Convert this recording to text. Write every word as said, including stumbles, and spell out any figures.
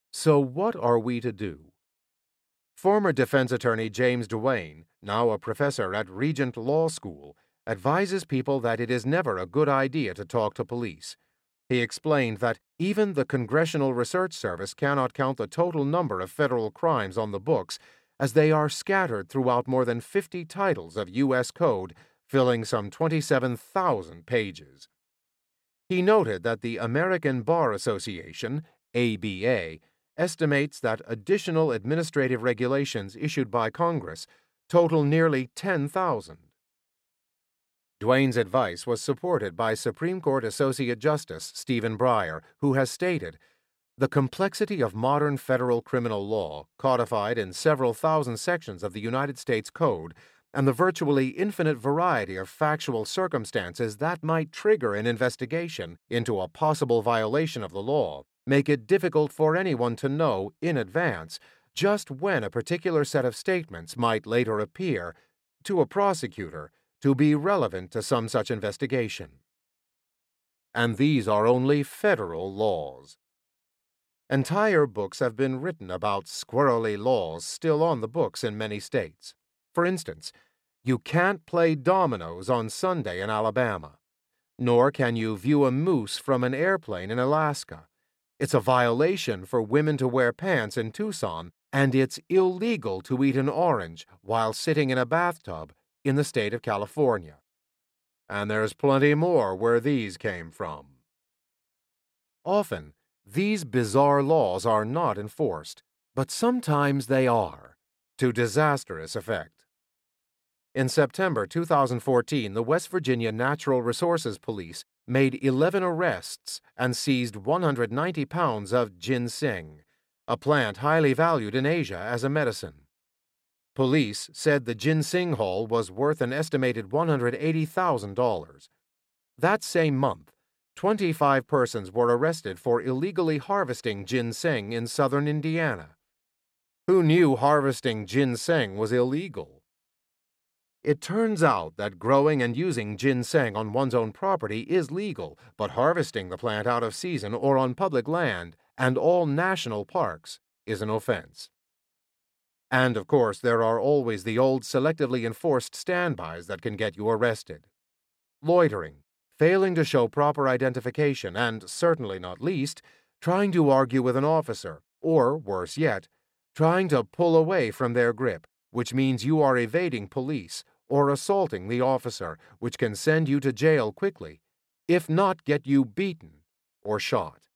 So what are we to do? Former defense attorney James Duane, now a professor at Regent Law School, advises people that it is never a good idea to talk to police. He explained that even the Congressional Research Service cannot count the total number of federal crimes on the books, as they are scattered throughout more than fifty titles of U S code, filling some twenty-seven thousand pages. He noted that the American Bar Association, A B A, estimates that additional administrative regulations issued by Congress total nearly ten thousand. Duane's advice was supported by Supreme Court Associate Justice Stephen Breyer, who has stated, "The complexity of modern federal criminal law, codified in several thousand sections of the United States Code, and the virtually infinite variety of factual circumstances that might trigger an investigation into a possible violation of the law, make it difficult for anyone to know, in advance, just when a particular set of statements might later appear, to a prosecutor, to be relevant to some such investigation." And these are only federal laws. Entire books have been written about squirrely laws still on the books in many states. For instance, you can't play dominoes on Sunday in Alabama, nor can you view a moose from an airplane in Alaska. It's a violation for women to wear pants in Tucson, and it's illegal to eat an orange while sitting in a bathtub in the state of California. And there's plenty more where these came from. Often, these bizarre laws are not enforced, but sometimes they are, to disastrous effect. In September two thousand fourteen, the West Virginia Natural Resources Police made eleven arrests and seized one hundred ninety pounds of ginseng, a plant highly valued in Asia as a medicine. Police said the ginseng haul was worth an estimated one hundred eighty thousand dollars. That same month, twenty-five persons were arrested for illegally harvesting ginseng in southern Indiana. Who knew harvesting ginseng was illegal? It turns out that growing and using ginseng on one's own property is legal, but harvesting the plant out of season or on public land and all national parks is an offense. And, of course, there are always the old selectively enforced standbys that can get you arrested. Loitering, failing to show proper identification, and, certainly not least, trying to argue with an officer, or, worse yet, trying to pull away from their grip, which means you are evading police, or assaulting the officer, which can send you to jail quickly, if not get you beaten or shot.